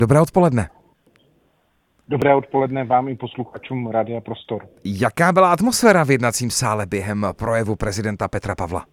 Dobré odpoledne. Dobré odpoledne vám i posluchačům Rádia Prostor. Jaká byla atmosféra v jednacím sále během projevu prezidenta Petra Pavla?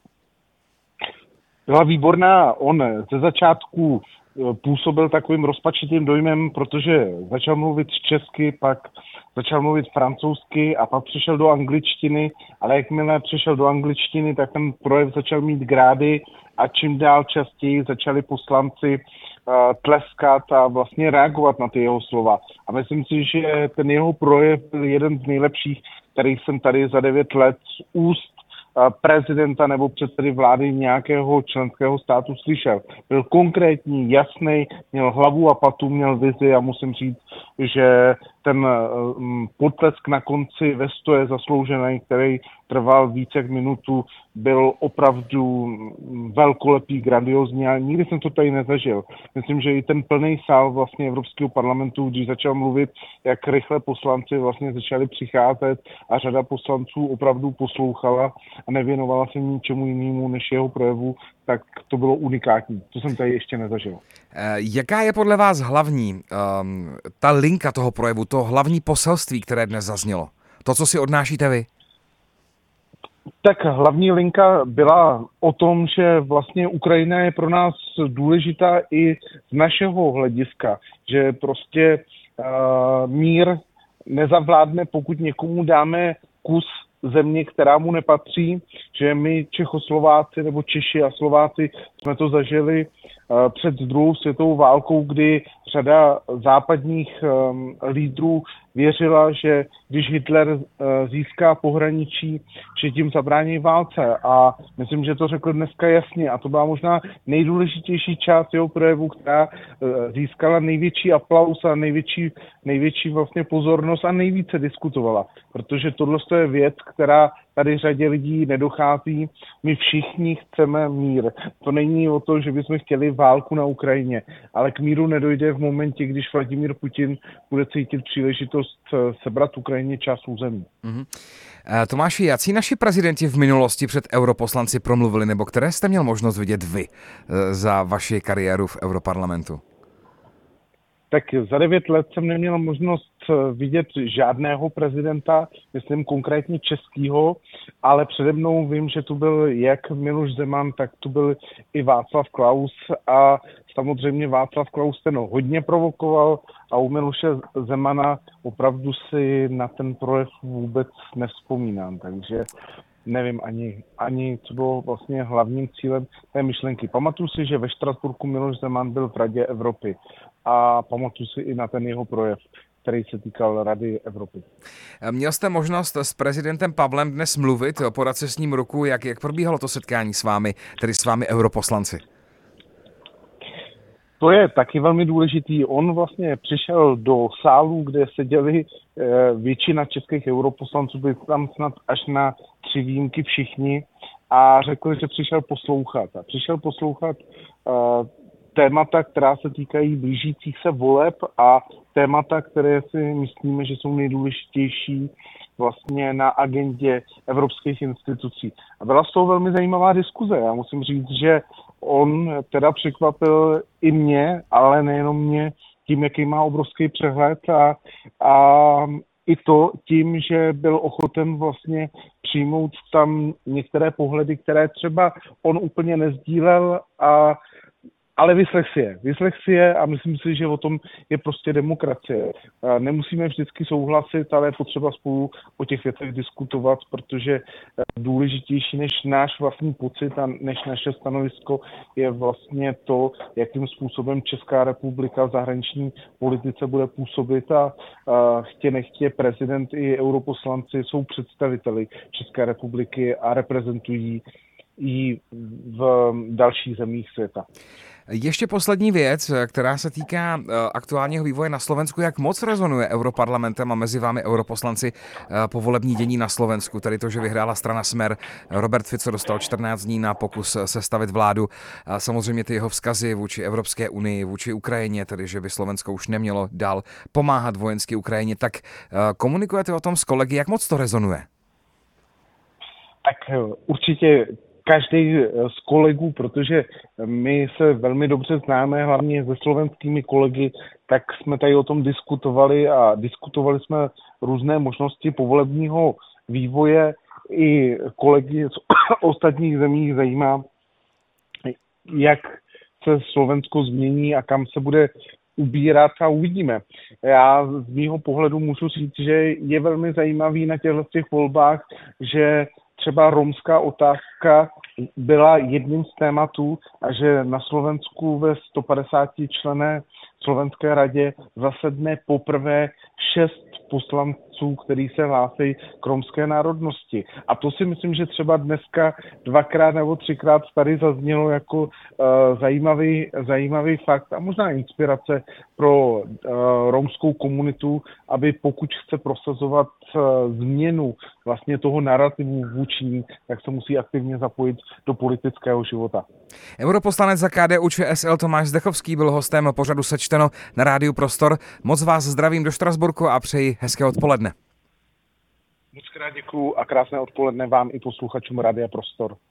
Byla výborná. On ze začátku působil takovým rozpačitým dojmem, protože začal mluvit česky, pak začal mluvit francouzsky a pak přešel do angličtiny, ale jakmile přešel do angličtiny, tak ten projev začal mít grády a čím dál častěji začali poslanci tleskat a vlastně reagovat na ty jeho slova. A myslím si, že ten jeho projev byl jeden z nejlepších, který jsem tady za 9 let z úst prezidenta nebo předsedy vlády nějakého členského státu slyšel. Byl konkrétní, jasný, měl hlavu a patu, měl vizi a musím říct, že ten potlesk na konci vestoje zasloužený, který trval více jak minutu, byl opravdu velkolepý, grandiozní a nikdy jsem to tady nezažil. Myslím, že i ten plný sál vlastně Evropského parlamentu, když začal mluvit, jak rychle poslanci vlastně začali přicházet a řada poslanců opravdu poslouchala a nevěnovala se ničemu jinému než jeho projevu, tak to bylo unikátní. To jsem tady ještě nezažil. Jaká je podle vás hlavní ta linka toho projevu, to hlavní poselství, které dnes zaznělo? To, co si odnášíte vy? Tak hlavní linka byla o tom, že vlastně Ukrajina je pro nás důležitá i z našeho hlediska, že prostě mír nezavládne, pokud někomu dáme kus země, která mu nepatří, že my Čechoslováci nebo Češi a Slováci jsme to zažili před druhou světovou válkou, kdy řada západních lídrů věřila, že když Hitler získá pohraničí, že tím zabrání válce. A myslím, že to řekl dneska jasně. A to byla možná nejdůležitější část jeho projevu, která získala největší aplaus a největší vlastně pozornost a nejvíce diskutovala. Protože tohle je věc, která tady řadě lidí nedochází. My všichni chceme mír. To není o to, že bychom chtěli válku na Ukrajině, ale k míru nedojde v momentě, když Vladimír Putin bude cítit příležitost sebrat Ukrajině část území. Tomáši, jací naši prezidenti v minulosti před europoslanci promluvili, nebo které jste měl možnost vidět vy za vaši kariéru v Europarlamentu? Tak za 9 let jsem neměl možnost vidět žádného prezidenta, myslím konkrétně českýho, ale přede mnou vím, že tu byl jak Miloš Zeman, tak tu byl i Václav Klaus a samozřejmě Václav Klaus ten hodně provokoval a u Miloše Zemana opravdu si na ten projev vůbec nevzpomínám, takže nevím ani co bylo vlastně hlavním cílem té myšlenky. Pamatuju si, že ve Štrasburku Miloš Zeman byl v Radě Evropy a pamatuju si i na ten jeho projev, který se týkal Rady Evropy. Měl jste možnost s prezidentem Pavlem dnes mluvit, podat se s ním ruku, jak probíhalo to setkání s vámi, tedy s vámi europoslanci? To je taky velmi důležitý. On vlastně přišel do sálu, kde seděli většina českých europoslanců, byli tam snad až na 3 výjimky všichni a řekl, že přišel poslouchat. A přišel poslouchat témata, která se týkají blížících se voleb a témata, které si myslíme, že jsou nejdůležitější vlastně na agendě evropských institucí. A byla z toho velmi zajímavá diskuze. Já musím říct, že on teda překvapil i mě, ale nejenom mě, tím, jaký má obrovský přehled a i to tím, že byl ochoten vlastně přijmout tam některé pohledy, které třeba on úplně nezdílel, ale vyslech si je a myslím si, že o tom je prostě demokracie. Nemusíme vždycky souhlasit, ale je potřeba spolu o těch věcech diskutovat, protože důležitější než náš vlastní pocit a než naše stanovisko je vlastně to, jakým způsobem Česká republika v zahraniční politice bude působit a chtě nechtě prezident i europoslanci jsou představiteli České republiky a reprezentují i v dalších zemích světa. Ještě poslední věc, která se týká aktuálního vývoje na Slovensku. Jak moc rezonuje Europarlamentem a mezi vámi europoslanci povolební dění na Slovensku? Tedy to, že vyhrála strana Smer. Robert Fico dostal 14 dní na pokus sestavit vládu. A samozřejmě ty jeho vzkazy vůči Evropské unii, vůči Ukrajině, tedy že by Slovensko už nemělo dál pomáhat vojensky Ukrajině. Tak komunikujete o tom s kolegy, jak moc to rezonuje? Tak určitě každý z kolegů, protože my se velmi dobře známe, hlavně se slovenskými kolegy, tak jsme tady o tom diskutovali a diskutovali jsme různé možnosti povolebního vývoje. I kolegy z ostatních zemí zajímá, jak se Slovensko změní a kam se bude ubírat a uvidíme. Já z mýho pohledu můžu říct, že je velmi zajímavý na těch volbách, že třeba romská otázka byla jedním z tématů a že na Slovensku ve 150členné Slovenské radě zasedne poprvé 6 poslanců, kteří se hlásí k romské národnosti. A to si myslím, že třeba dneska 2krát nebo 3krát tady zaznělo jako zajímavý fakt a možná inspirace pro romskou komunitu, aby pokud chce prosazovat změnu vlastně toho narrativu vůči ní, tak se musí aktivně zapojit do politického života. Europoslanec za KDU-ČSL Tomáš Zdechovský byl hostem pořadu Sečteno na Rádiu Prostor. Moc vás zdravím do Štrasburku a přeji hezké odpoledne. Moc krát děkuju a krásné odpoledne vám i posluchačům Rádia Prostor.